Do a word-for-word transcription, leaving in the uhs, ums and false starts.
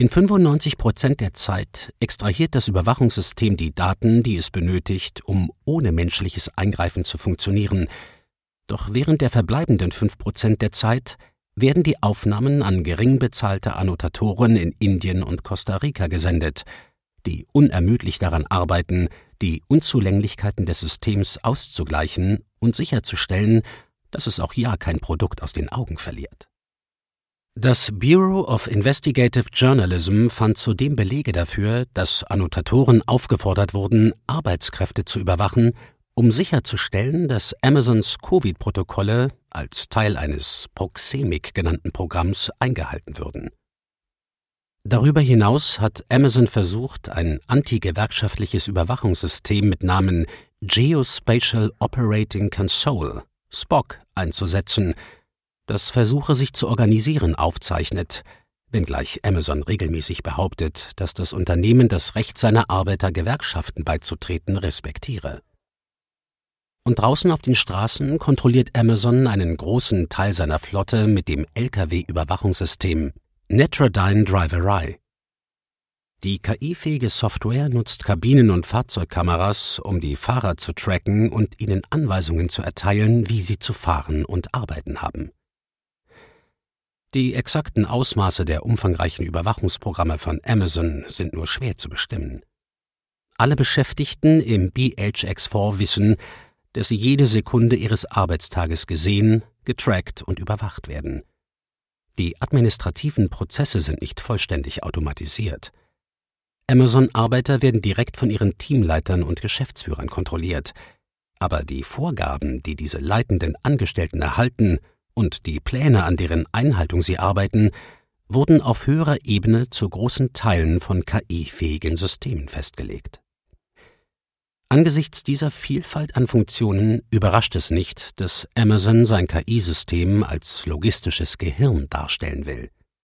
In fünfundneunzig Prozent der Zeit extrahiert das Überwachungssystem die Daten, die es benötigt, um ohne menschliches Eingreifen zu funktionieren. Doch während der verbleibenden fünf Prozent der Zeit werden die Aufnahmen an gering bezahlte Annotatoren in Indien und Costa Rica gesendet, die unermüdlich daran arbeiten, die Unzulänglichkeiten des Systems auszugleichen und sicherzustellen, dass es auch ja kein Produkt aus den Augen verliert. Das Bureau of Investigative Journalism fand zudem Belege dafür, dass Annotatoren aufgefordert wurden, Arbeitskräfte zu überwachen, um sicherzustellen, dass Amazons Covid-Protokolle als Teil eines Proxemic genannten Programms eingehalten würden. Darüber hinaus hat Amazon versucht, ein antigewerkschaftliches Überwachungssystem mit Namen Geospatial Operating Console, S P O C, einzusetzen, das Versuche, sich zu organisieren, aufzeichnet, wenngleich Amazon regelmäßig behauptet, dass das Unternehmen das Recht seiner Arbeiter, Gewerkschaften beizutreten, respektiere. Und draußen auf den Straßen kontrolliert Amazon einen großen Teil seiner Flotte mit dem L K W-Überwachungssystem Netrodyne Driver Eye. Die K I-fähige Software nutzt Kabinen- und Fahrzeugkameras, um die Fahrer zu tracken und ihnen Anweisungen zu erteilen, wie sie zu fahren und arbeiten haben. Die exakten Ausmaße der umfangreichen Überwachungsprogramme von Amazon sind nur schwer zu bestimmen. Alle Beschäftigten im B H X vier wissen, dass sie jede Sekunde ihres Arbeitstages gesehen, getrackt und überwacht werden. Die administrativen Prozesse sind nicht vollständig automatisiert. Amazon-Arbeiter werden direkt von ihren Teamleitern und Geschäftsführern kontrolliert, aber die Vorgaben, die diese leitenden Angestellten erhalten, und die Pläne, an deren Einhaltung sie arbeiten, wurden auf höherer Ebene zu großen Teilen von K I-fähigen Systemen festgelegt. Angesichts dieser Vielfalt an Funktionen überrascht es nicht, dass Amazon sein K I-System als logistisches Gehirn darstellen will.